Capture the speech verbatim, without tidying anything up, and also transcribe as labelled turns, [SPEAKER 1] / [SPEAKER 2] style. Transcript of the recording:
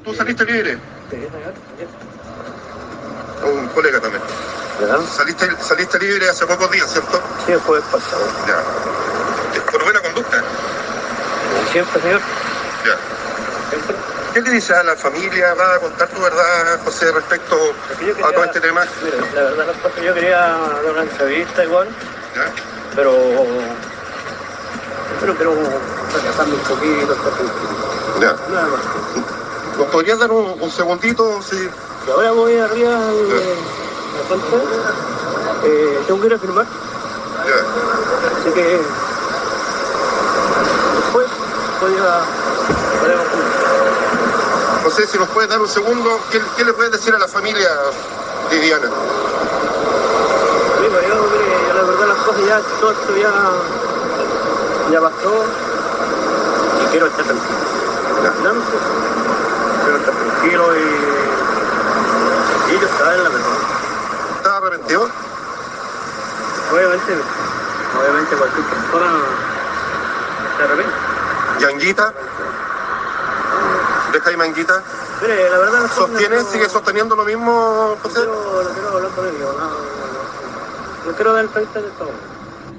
[SPEAKER 1] ¿Tú saliste libre?
[SPEAKER 2] Sí, señor.
[SPEAKER 1] Un colega también.
[SPEAKER 2] ¿Ya?
[SPEAKER 1] Saliste, saliste libre hace pocos días, ¿cierto?
[SPEAKER 2] Sí, fue pasado.
[SPEAKER 1] Ya. ¿Por buena conducta?
[SPEAKER 2] Siempre, señor.
[SPEAKER 1] Ya.
[SPEAKER 2] Siempre.
[SPEAKER 1] ¿Qué le dices a la familia? ¿Vas a contar tu verdad, José, respecto
[SPEAKER 2] quería,
[SPEAKER 1] a todo este tema?
[SPEAKER 2] Mire, la verdad, las cosas, yo quería dar una entrevista igual,
[SPEAKER 1] ¿Ya?
[SPEAKER 2] pero... Pero quiero relajarme un poquito, estar tranquilo.
[SPEAKER 1] Ya.
[SPEAKER 2] Nada más.
[SPEAKER 1] ¿Nos podrías dar un, un segundito? Sí.
[SPEAKER 2] Y ahora voy arriba al la fuente. Eh, tengo que ir a firmar.
[SPEAKER 1] Ya.
[SPEAKER 2] Así que después podría podemos firmar.
[SPEAKER 1] José, si nos puedes dar un segundo, ¿qué, qué le puedes decir a la familia de Diana?
[SPEAKER 2] Sí, pues yo, mire, yo la verdad las cosas ya, todo esto ya, ya pasó y quiero estar tranquilo.
[SPEAKER 1] Ya.
[SPEAKER 2] Finalmente, quiero estar tranquilo y, y ellos saben la verdad.
[SPEAKER 1] ¿Estás arrepentido?
[SPEAKER 2] Obviamente, obviamente cualquier persona se arrepiente.
[SPEAKER 1] ¿Yanguita? ¿Deja ahí Manguita?
[SPEAKER 2] Mire, la verdad las cosas
[SPEAKER 1] ¿Sostienes?
[SPEAKER 2] no-
[SPEAKER 1] ¿Sigue sosteniendo lo mismo,
[SPEAKER 2] No
[SPEAKER 1] José?
[SPEAKER 2] quiero, no quiero hablar con ellos, no, no, no. No quiero dar entrevista en este momento.